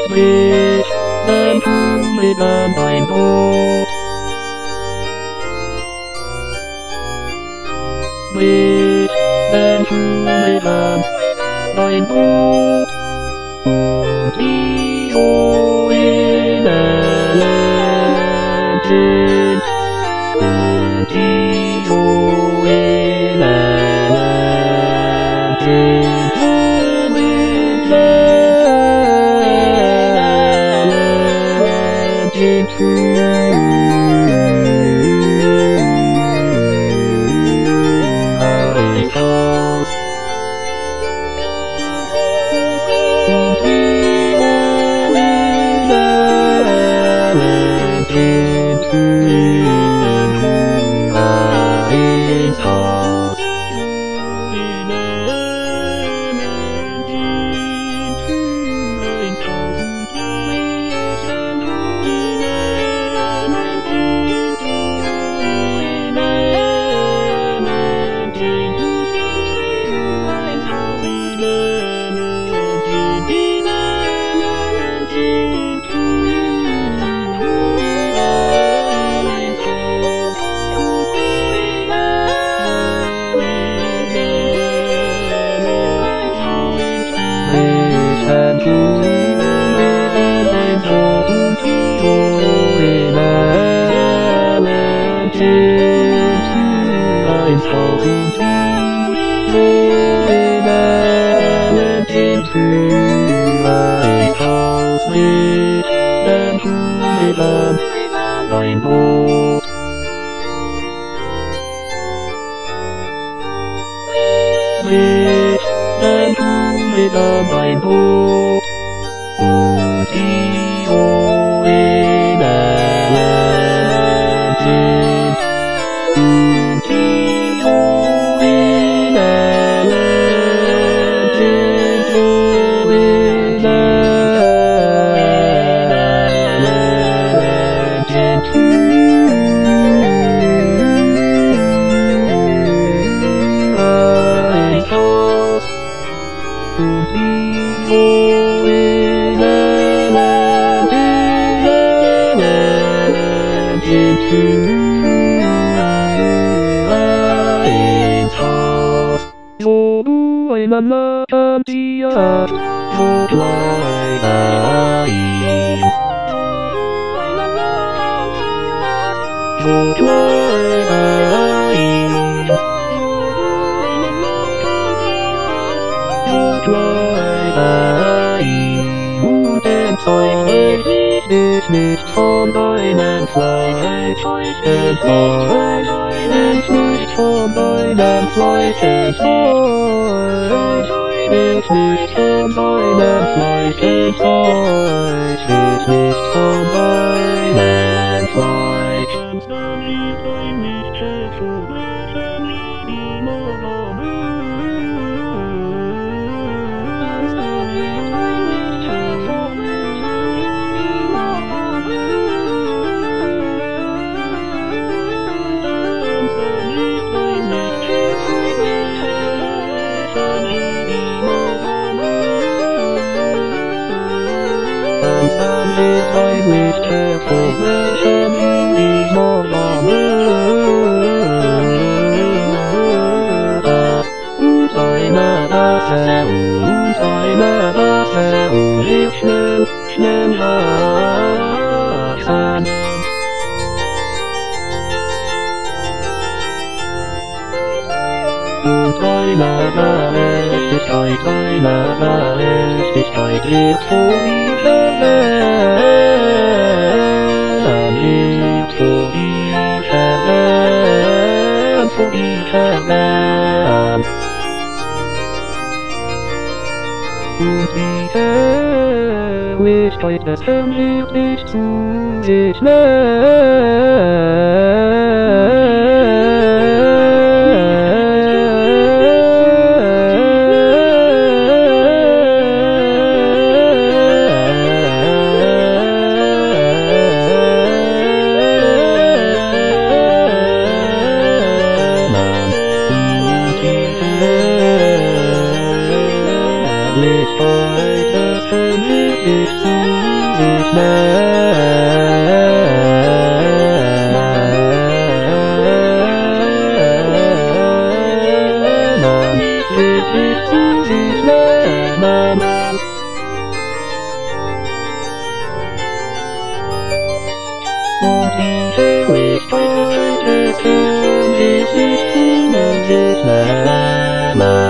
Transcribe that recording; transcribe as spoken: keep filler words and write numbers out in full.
Wish them to me the rainbow. Wish them to me the rainbow. The old in a legend. The old in a legend. Rainbow. Wish them to me the rainbow. The old in a legend. The old in a legend. Oh, in a legend. La la dia, yo fly high. Yo fly high. Yo fly high. Und den Zeug ist nicht von deinem Fleisch entfernt. Ist nicht von deinem Fleisch entfernt. Ist nicht von deinem Fleisch entfernt. Ist nicht von deinem Fleisch. I wish careful vision is no longer. Und eine Wasser, und eine Wasser, und ich schnell, schnell wachsen. Und eine Gerechtigkeit, eine Gerechtigkeit lebt vor dieser Welt. Lebt vor dieser Welt, vor dieser Welt. Und die Herrlichkeit des Herrn lebt nicht zu sich Licht heute vermöglich zu sich nehmen. Wirklich zu sich nehmen. Und die Fähigkeit des Vermöglich zu sich nehmen.